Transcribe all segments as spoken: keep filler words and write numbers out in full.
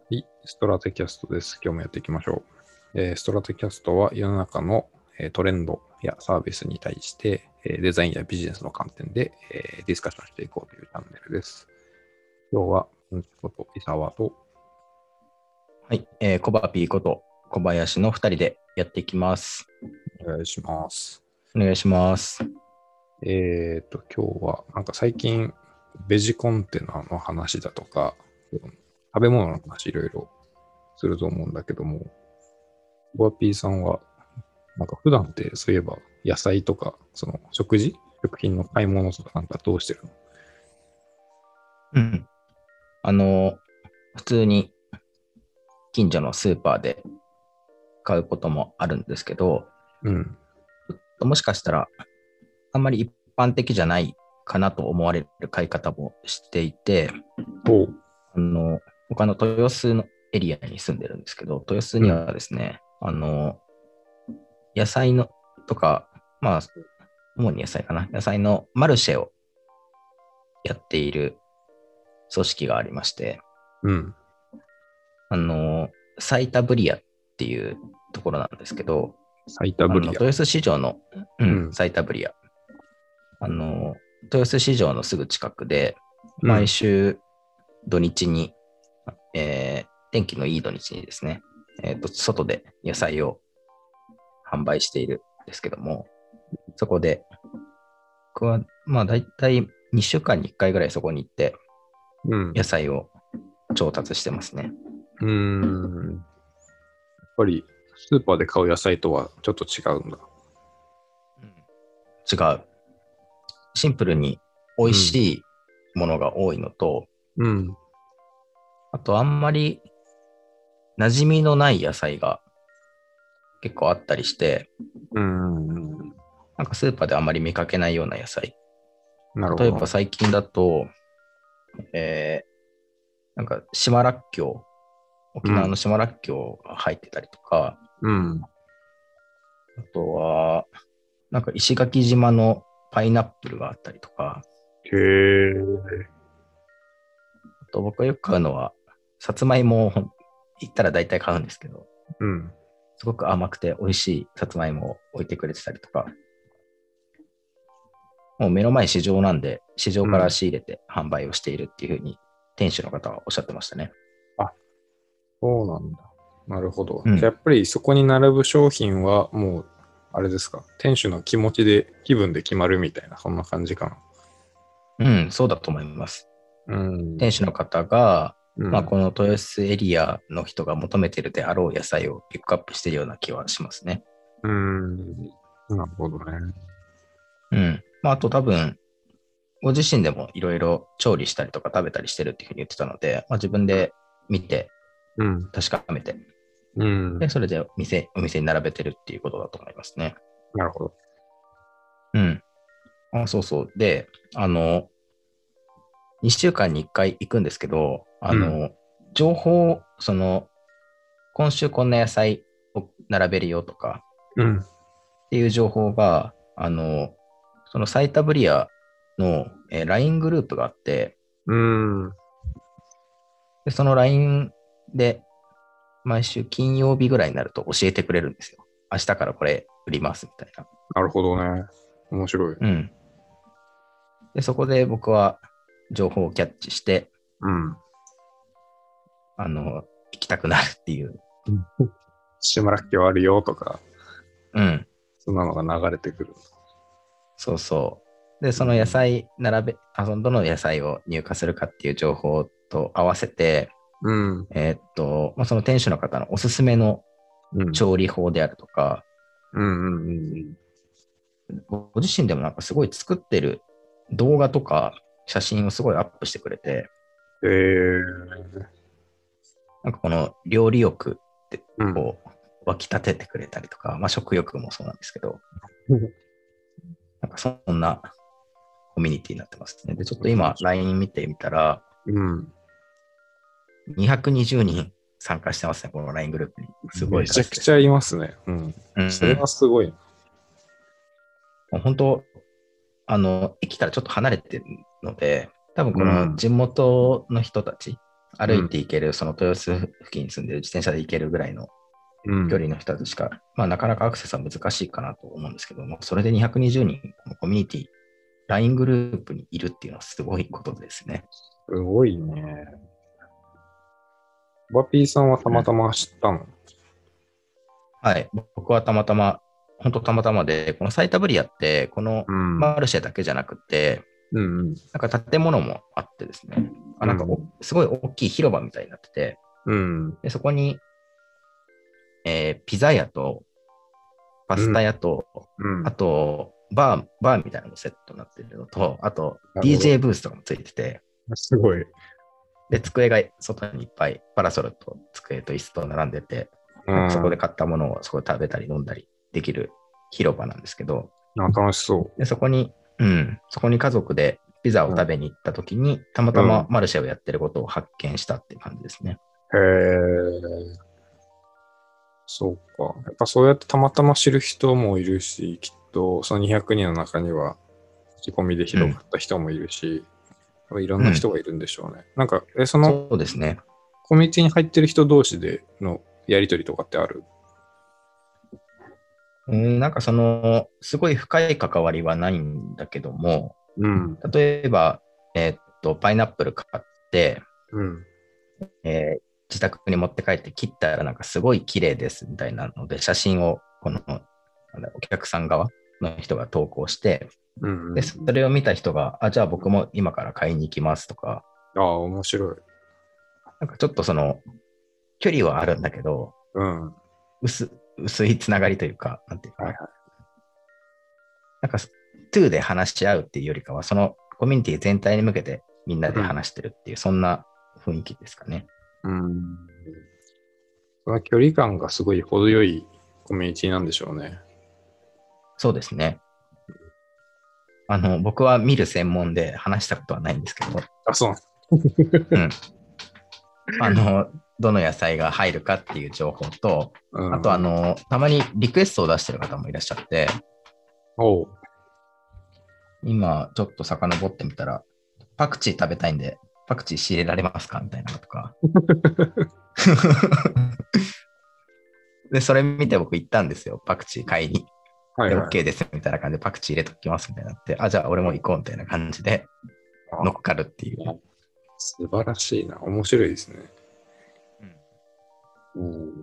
はい、ストラテキャストです。今日もやっていきましょう。えーストラテキャストは世の中のえートレンドやサービスに対して、えーデザインやビジネスの観点で、えーディスカッションしていこうというチャンネルです。今日は、うんこと伊沢と、 はい、えー、コバピーこと小林のふたりでやっていきます。 お願いします。 お願いします。 えっと、今日は、なんか最近、ベジコンテナの話だとか、食べ物の話いろいろすると思うんだけども、ボアピーさんはなんか普段ってそういえば野菜とか、その食事食品の買い物とかなんかどうしてるの？ うん。あの、普通に近所のスーパーで買うこともあるんですけど、 うん。 もしかしたらあんまり一般的じゃないかなと思われる買い方もしていて、 おう。 あの、他の豊洲のエリアに住んでるんですけど、豊洲にうん。 はですね、あの、野菜のとか、まあ、主に野菜かな、野菜のマルシェをやっている組織がありまして、 うん。 あの、サイタブリアっていうところなんですけど、 サイタあの、 ブリア。 豊洲市場の、うん、 うん。 サイタブリア。あの、豊洲市場のすぐ近くで、毎うん。 週土日に、えー天気のいい土日にですね、えーと、外で野菜を販売しているんですけども、そこで、僕は、まあ、だいたいにしゅうかんにいっかいぐらいそこに行って、 うん。 野菜を調達してますね。 うーん。やっぱりスーパーで買う野菜とはちょっと違うんだ。 違う。シンプルに美味うん。 しいものが多いのと、 うん。 あとあんまり馴染みのない野菜が結構あったりして、 うん。 なんかスーパーであんまり見かけないような野菜。例えばなるほど。 最近だと、えー、なんか島らっきょう、沖縄のうん。 島らっきょうが入ってたりとか、 うん。 あとは、なんか石垣島のパイナップルがあったりとか、 へえ。 あと僕がよく買うのは、さつまいもを行ったら大体買うんですけど、 うん。 すごく甘くて美味しいさつまいもを置いてくれてたりとか、もう目の前市場なんで、市場からうん。 仕入れて販売をしているっていうふうに、店主の方はおっしゃってましたね。 あ、そうなんだ。なるほど。 うん。 じゃあやっぱりそこに並ぶ商品はもう、あれですか。店主の気持ちで、気分で決まるみたいな、そんな感じかな。 うん、そうだと思います。 うん。 店主の方が、まあ、 うん。 この豊洲エリアの人が求めているであろう野菜をピックアップしているような気はしますね。 うん。なるほどね。 うん。まあ、あと多分、ご自身でもいろいろ調理したりとか食べたりしてるっていうふうに言ってたので、まあ、自分で見て、 うん。 確かめて、 うん。 で、それで店、お店に並べてるっていうことだと思いますね。 なるほど。 うん。あ、そうそう。で、あの、にしゅうかんにいっかい行くんですけど、あうん。 の、情報、その、今週こんな野菜を並べるよとかうん。 っていう情報が、あの、そのサイタブリアの、えー ライン グループがあって、 うん。 でその ライン で毎週金曜日ぐらいになると教えてくれるんですよ。明日からこれ売りますみたいな。 なるほどね。面白い。 うん。で、そこで僕は情報をキャッチして、 うん。 あの、行きたくなるっていう。 島らっきょうあるよとか、 うん。 そんなのが流れてくる。 そうそう。で、その野うん。 菜並べ、あのどの野菜を入荷するかっていう情報と合わせて、 うん。 えーっと、まあ、その店主の方のおすすめのうん。 調理法であるとか、 うん。うん。 ご自身でもなんかすごい作ってる動画とか写真をすごいアップしてくれて、 えー。 なんかこの料理欲ってうん。 こう湧き立ててくれたりとか、まあ食欲もそうなんですけど、なんかそんなコミュニティになってますね。で、ちょっと今 ライン 見てみたら、 うん。 にひゃくにじゅうにん参加してますね、この ライン グループに。すごいめちゃく数です。 ちゃいますね。うん。 うんうそれはん。 すごいな。 もう本当、あの、駅からちょっと離れてるので、多分このうん。 地元の人たち、 歩いて行ける、その豊洲付近に住んでる自転車で行けるぐらいのうん。 距離の人たちしか、まあなかなかアクセスは難しいかなと思うんですけども、それでにひゃくにじゅうにん、このコミュニティ、ライン グループにいるっていうのはすごいことですね。 すごいね。バピーさんはたまたま知ったの？ はい。僕はたまたま、本当たまたまで、このサイタブリアって、このうん。 マルシェだけじゃなくて、 うんうん。 なんか建物もあってですね、あなんかおうんすごい大きい広場みたいになってて、 うんでそこに、えーピザ屋とパスうんタ屋と、 うんあとバー、バーみたいなのもセットになってるのと、あとなるほど。 ディージェー ブースとかもついてて、 すごい。 で、机が外にいっぱいパラソルと机と椅子と並んでて、 うなんかそこでん。 買ったものをそこで食べたり飲んだりできる広場なんですけど、 あ、楽しそで、そこに、うん、そこに家族でピザを食べに行った時に、たまう。 たうん。 まマルシェをやってることを発見したっていう感じですね。 へえ。そうか。やっぱそうやってたまたま知る人もいるし、きっとそのにひゃくにんの中には口コミでうん。 広がった人もいるし、いろんうん。 な人がいるんでしょうね。なんか、え、そのそうですね。 コミュニティに入ってる人同士でのやりとりとかってある？ うん、なんかその、すごい深い関わりはないんだけども、 うん。 例えば、えーっと、パイナップル買って、 うん。 えー自宅に持って帰って切ったらなんかすごい綺麗ですみたいなので、写真をこのなんだお客さん側の人が投稿して、 うん。うで、 ん。 それを見た人が、あ、じゃあ僕も今から買いに行きますとか、 ああ、面白い。 なんかちょっとその、距離はあるんだけど、 うん。は薄薄いつながりというか、なんていうかな。 いはなんか、トゥーで話し合うっていうよりかは、そのコミュニティ全体に向けてみんない。うん。 で話してるっていう、そんな雰囲気ですかね。 うん。その距離感がすごい程よいコミュニティなんでしょうね。 そうですね。あの、僕は見る専門で話したことはないんですけど、 あ、そう。 うん。あの、どの野菜が入るかっていう情報と、あと、あうん。 の、たまにリクエストを出してる方もいらっしゃって、 おう。 今、ちょっと遡ってみたら、パクチー食べたいんで、パクチー仕入れられますかみたいなのとか。で、それ見て僕行ったんですよ。パクチー買いに。で、 はいはい。 OK ですみたいな感じでパクチー入れときますみたいになって、あ、じゃあ俺も行こうみたいな感じで乗っあ、 かるっていう。 素晴らしいな。面白いですね。うん。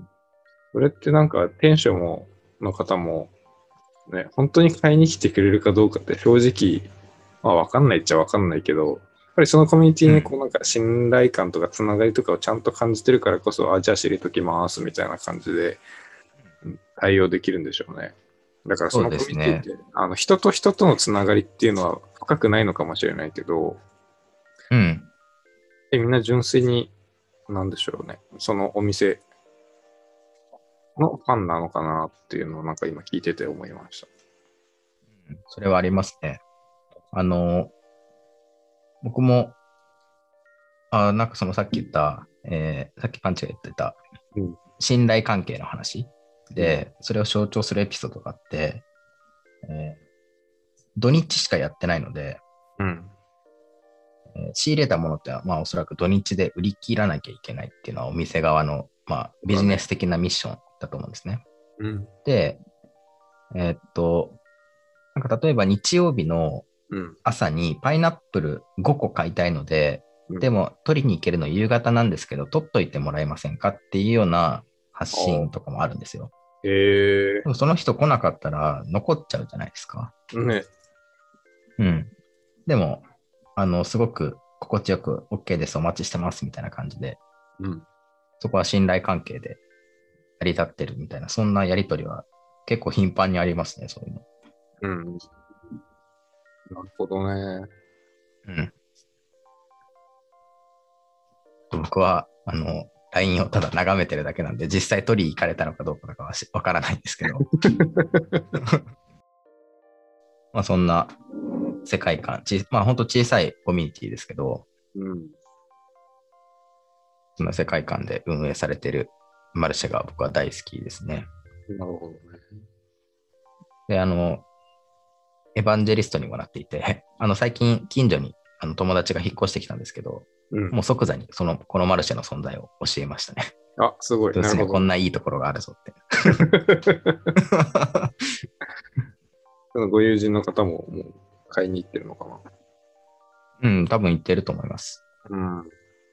それってなんか店主も、の方も、ね、本当に買いに来てくれるかどうかって正直、まあわかんないっちゃわかんないけど、やっぱりそのコミュニティうん。 にこうなんか信頼感とかつながりとかをちゃんと感じてるからこそ、あ、じゃあ知りときますみたいな感じでうん対応できるんでしょうね。だからそそうのコですね。 ミュニティって、あの人と人とのつながりっていうのは深くないのかもしれないけど、 うん。 でみんな純粋に、なんでしょうね。そのお店のファンなのかなっていうのをなんか今聞いてて思いました。 それはありますね。あの、僕も、あ、なんかそのさっき言った、えーさっきパンチが言ってたうん。 信頼関係の話うん。 で、それを象徴するエピソードがあって、えー土日しかやってないので、 うん。 えー仕入れたものって、まあおそらく土日で売り切らなきゃいけないっていうのはお店側の、まあ、ビジネそうだね。 ス的なミッションだと思うんですね。 うん。 で、えーっと、なんか例えば日曜日のうん。 朝にパイナップルごこ買いたいので、 うん。 でも取りに行けるの夕方なんですけど、取っといてもらえませんかっていうような発ああ。 信とかもあるんですよ。 へえ。 でもその人来なかったら残っちゃうじゃないですか。 ね。 うん。でも、あの、すごく心地よく OK です、お待ちしてますみたいな感じで、 うん。 そこは信頼関係で成り立ってるみたいな、そんなやりとりは結構頻繁にありますね、そういうの。 うん。なるほどね。 うん。僕は、あの、ライン をただ眺めてるだけなんで、実際取り行かれたのかどうかとかはわからないんですけど、まあそんな世界観、ちまあ本当小さいコミュニティですけど、 うん。 その世界観で運営されているマルシェが僕は大好きですね。 なるほどね。 で、あの、エヴァンジェリストにもなっていて、あの、最近近所にあの友達が引っ越してきたんですけど、 うん。 もう即座にそのこのマルシェの存在を教えましたね。 あ、すごい。 どうせね、 なるほど。 こんないいところがあるぞって。 そのご友人の方ももう買いに行ってるのかな。 うん、多分言ってると思います。 うん。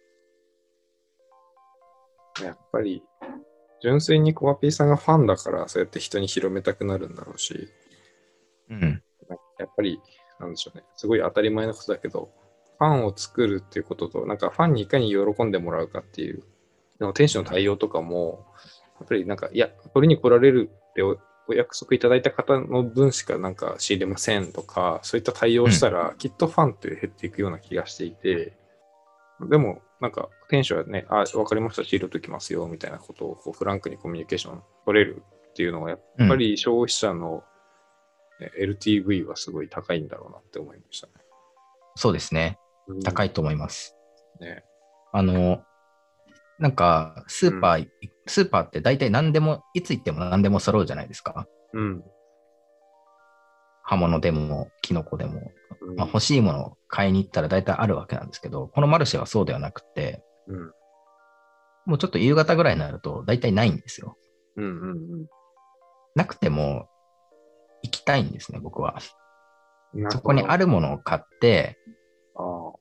やっぱり、純粋にコアピーさんがファンだから、そうやって人に広めたくなるんだろうし、 うん。 やっぱり、なんでしょうね。すごい当たり前のことだけど、ファンを作るっていうことと、なんかファンにいかに喜んでもらうかっていう、の店主の対応とかも、やっぱりなんか、いや、取りに来られるっておお約束いただいた方の分しかなんか仕入れませんとか、そういった対応をしたら、きっとファンって減っていくような気がしていて、でも、なんか、店主はね、あ、わかりました、仕入れときますよ、みたいなことをこうフランクにコミュニケーション取れるっていうのは、やっうん。 ぱり消費者のね エルティーブイ はすごい高いんだろうなって思いましたね。 そうですね。 うん高いと思います。 ね。 あの、なんか、スーパー、スーパーって大体何でも、いつ行っても何でも揃うじゃないですか。 うん。 刃物でも、キノコでも。 うん。 まあ、欲しいものを買いに行ったら大体あるわけなんですけど、このマルシェはそうではなくて、 うん。 もうちょっと夕方ぐらいになると大体ないんですよ。 うん。うん。 なくても行きたいんですね、僕は。そこになるほど。 あるものを買って、 ああ。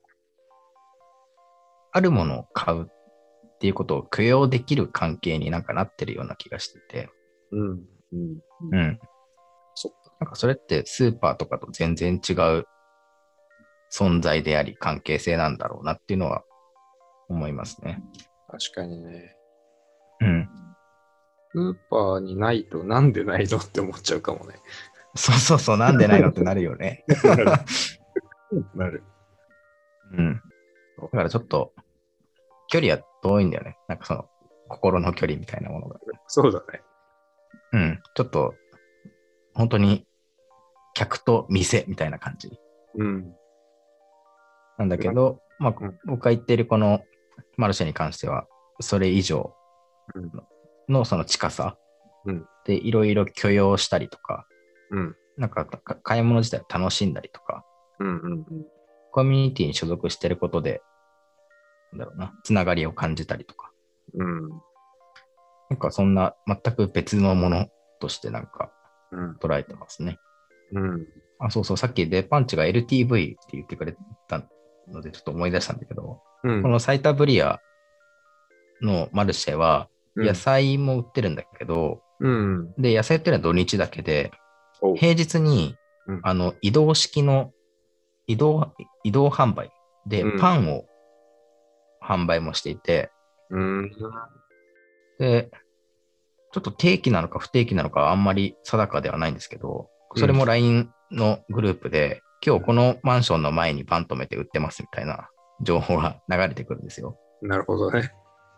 あるものを買うっていうことを許容できる関係になんかなってるような気がしてて。 うん。うん。 うん。 そっか。 なんかそれってスーパーとかと全然違う存在であり関係性なんだろうなっていうのは思いますね。 確かにね。 うん。 スーパーにないとなんでないのって思っちゃうかもね。 そうそうそう、なんでないのってなるよね。 なる。なる。 うん。だからちょっと距離は遠いんだよね。なんかその心の距離みたいなものが。 そうだね。 うん。ちょっと本当に客と店みたいな感じうん。 なんだけど、まあ、 うん。 僕が言っているこのマルシェに関しては、それ以上うんのその近さうんでいろいろ許容したりとか、 うん。 なんかか買い物自体を楽しんだりとか、 うんうんうん。 コミュニティに所属していることで、なんだろうな、つながりを感じたりとか、 うんなんかそんな全く別のものとしてなんかうん捉えてますね。 うんあ、そうそう、さっきデパンチが エルティーブイ って言ってくれたのでちょっと思い出したんだけど、 うんこのサイタブリアのマルシェは野菜も売ってるんだけど、 うんで、野菜売ってるのは土日だけで、 お平日にうんあの移動式の移動、移動販売でうんパンを販売もしていて、 うんで、ちょっと定期なのか不定期なのかはあんまり定かではないんですけど、それも ライン のグループで、今日このマンションの前にパン止めて売ってますみたいな情報が流れてくるんですよ。 なるほどね。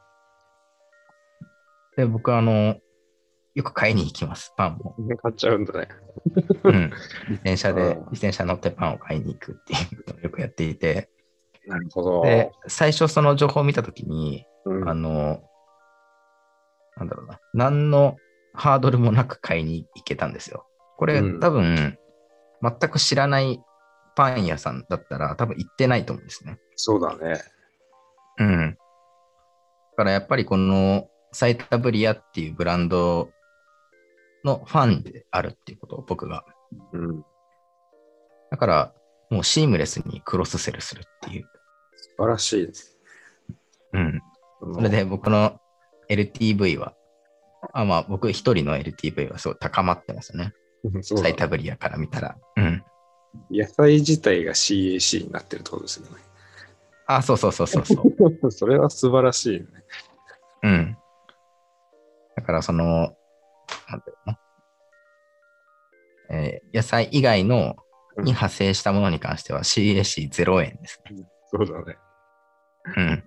で、僕はあの、よく買いに行きます、パンも。 買っちゃうんだね。 うん。自転車で、 あー自転車乗ってパンを買いに行くっていうのをよくやっていて、 なるほど。 で、最初その情報を見たときに、 うんあの、なんだろうな、何のハードルもなく買いに行けたんですよ。これ、 うん多分、全く知らないパン屋さんだったら多分行ってないと思うんですね。 そうだね。 うん。だからやっぱりこのサイタブリアっていうブランドのファンであるっていうことを僕が。 うんだからもうシームレスにクロスセルするっていう。 素晴らしいです。 うん。 そのそれで僕の エルティーブイ は、あまあ僕一人の エルティーブイ はすごい高まってますね。 そうだサイタブリアから見たら。うん。 野菜自体が シーエーシー になってるってことですよね。 あ、そうそうそうそうそう。 それは素晴らしいよね。 うん。だからその、なんだろうな。えー野菜以外のうんに派生したものに関しては シーエーシーゼロ 円ですね。 そうだね。 うん。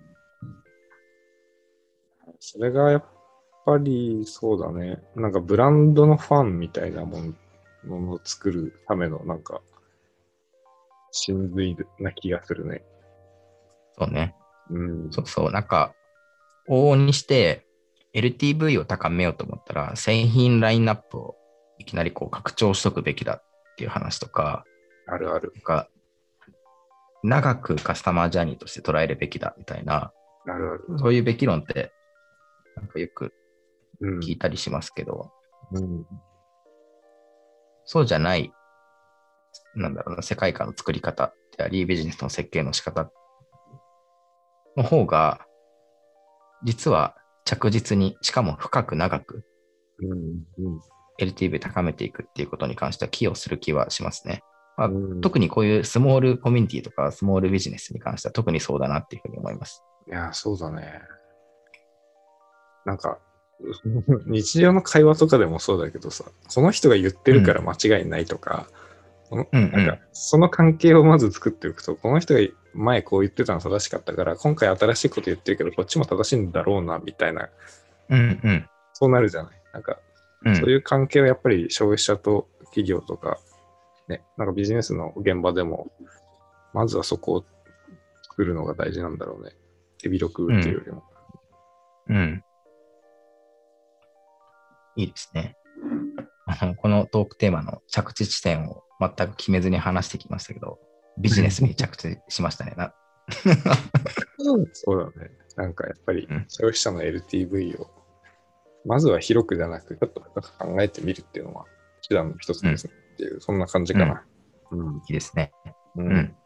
それがやっぱりそうだね。なんかブランドのファンみたいなものものを作るためのなんか真髄な気がするね。 そうね。 うん。 そうそう。なんか、往々にして エルティーブイ を高めようと思ったら製品ラインナップをいきなりこう拡張しとくべきだっていう話とか、 あるある。 なんか長くカスタマージャーニーとして捉えるべきだみたいな、 なるほど。 そういうべき論ってなんかよくうん。 聞いたりしますけど、 うん。 そうじゃない、なんだろうな、世界観の作り方であり、ビジネスの設計の仕方の方が、実は着実に、しかも深く長くうん。うん。 エルティーブイ 高めていくっていうことに関しては寄与する気はしますね。まあ、 うん特にこういうスモールコミュニティとかスモールビジネスに関しては特にそうだなっていうふうに思います。 いや、そうだね。なんか、日常の会話とかでもそうだけどさ、その人が言ってるから間違いないとか、そのうんうんなんかその関係をまず作っておくと、この人が前こう言ってたの正しかったから、今回新しいこと言ってるけど、こっちも正しいんだろうな、みたいな、 うんうんそうなるじゃない。なんか、 うんそういう関係はやっぱり消費者と企業とか、ね、なんかビジネスの現場でも、まずはそこを作るのが大事なんだろうね。手広く打っていうよりも。 うん。いいですね。あのこのトークテーマの着地地点を全く決めずに話してきましたけど、ビジネスに着地しましたね。なそうだね。なんかやっぱりうん消費者の エルティーブイ を、まずは広くじゃなく、ちょっと深く考えてみるっていうのは、手段の一つですねっていう、そんな感じかな。うん。 いいですね。 ううんん。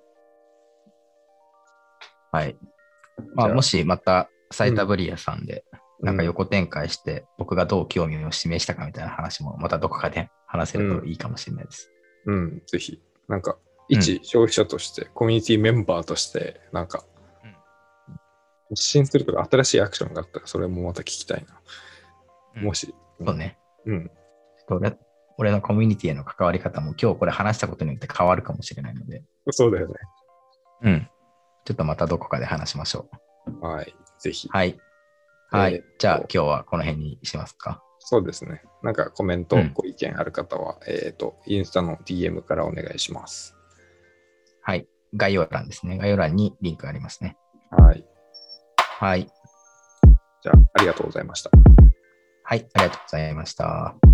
はい。まあ、 じゃあもしまたサイタブリアさんで、 うんなんか横展開して、僕がどう興味を示したかみたいな話も、またどこかで話せるといいかもしれないです。 うん、ぜひ。なんか、 うん一消費者として、コミュニティメンバーとして、なんか、発信するとか新しいアクションがあったら、それもまた聞きたいな。 うんもし。 そうね。 うん。 俺俺のコミュニティへの関わり方も今日これ話したことによって変わるかもしれないので、 そうだよね。 うん。ちょっとまたどこかで話しましょう。 はい。ぜひ。 はい。はい。 えーっとじゃあ今日はこの辺にしますか。 そうですね。なんかコメント、 うんご意見ある方は、えっ、と、インスタの ディーエム からお願いします。 はい。概要欄ですね。概要欄にリンクありますね。 はい。 はい。 じゃあ、ありがとうございました。 はい。ありがとうございました。